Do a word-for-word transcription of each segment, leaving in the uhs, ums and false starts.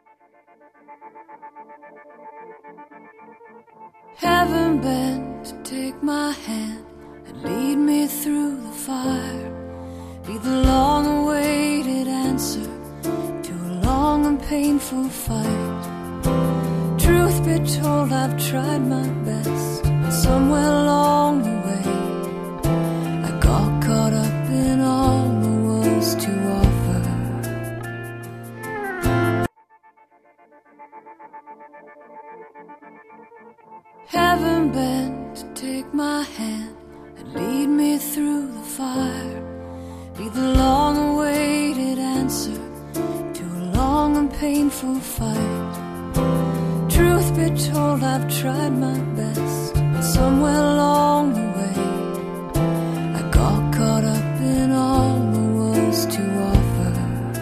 Heaven bent to take my hand and lead me through the fire. Be the long-awaited answer to a long and painful fight. Truth be told, I've tried my best, but somewhere along the way I got caught up in all there was to offer. Heaven bent to take my hand and lead me through the fire. Be the long-awaited answer to a long and painful fight. Truth be told, I've tried my best, but somewhere along the way I got caught up in all there was to offer.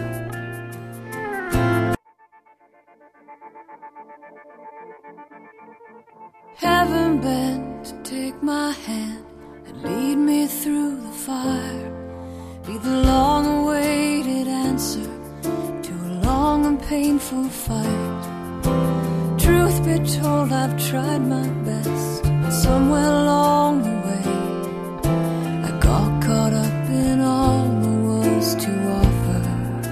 Heaven bent to take my hand and lead me through the fire. Be the long-awaited answer to a long and painful fight. Truth be told, I've tried my best, but somewhere along the way I got caught up in all there was to offer.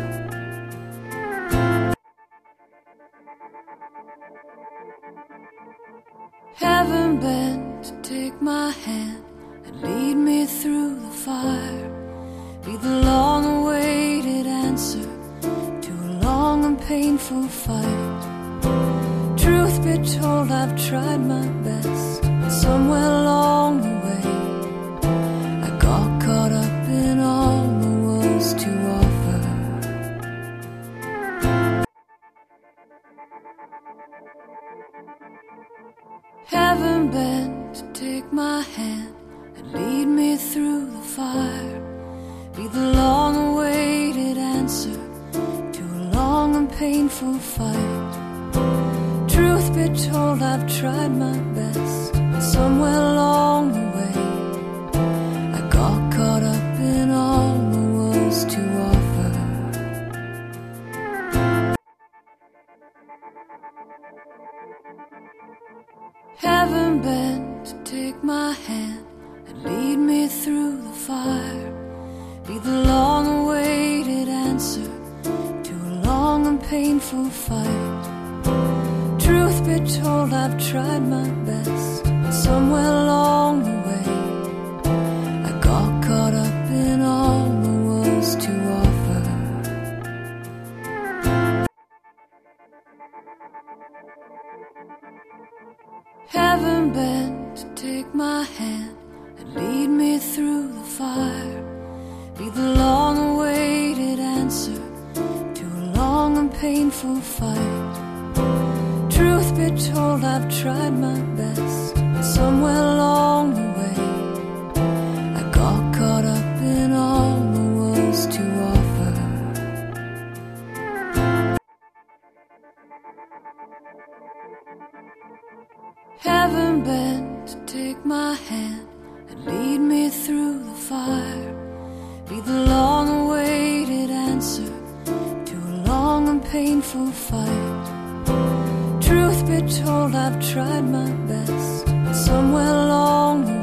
Heaven bent to take my hand and lead me through the fire. Be the long-awaited answer to a long and painful fight. Truth be told, I've tried my best, but somewhere along the way I got caught up in all there was to offer. Heaven bent to take my hand and lead me through the fire. Be the long-awaited answer to a long and painful fight. Truth be told, I've tried my best, but somewhere along the way I got caught up in all there was to offer. Heaven bent to take my hand and lead me through the fire. Be the long-awaited answer to a long and painful fight. Truth be told, I've tried my best, but somewhere along the way I got caught up in all there was to offer. Heaven bent to take my hand and lead me through the fire. Be the long-awaited answer to a long and painful fight. Truth be told, I've tried my best, but somewhere along the way I got caught up in all there was to offer. Heaven bent to take my hand and lead me through the fire. Be the long-awaited answer to a long and painful fight. Truth be told, I've tried my best, but somewhere along the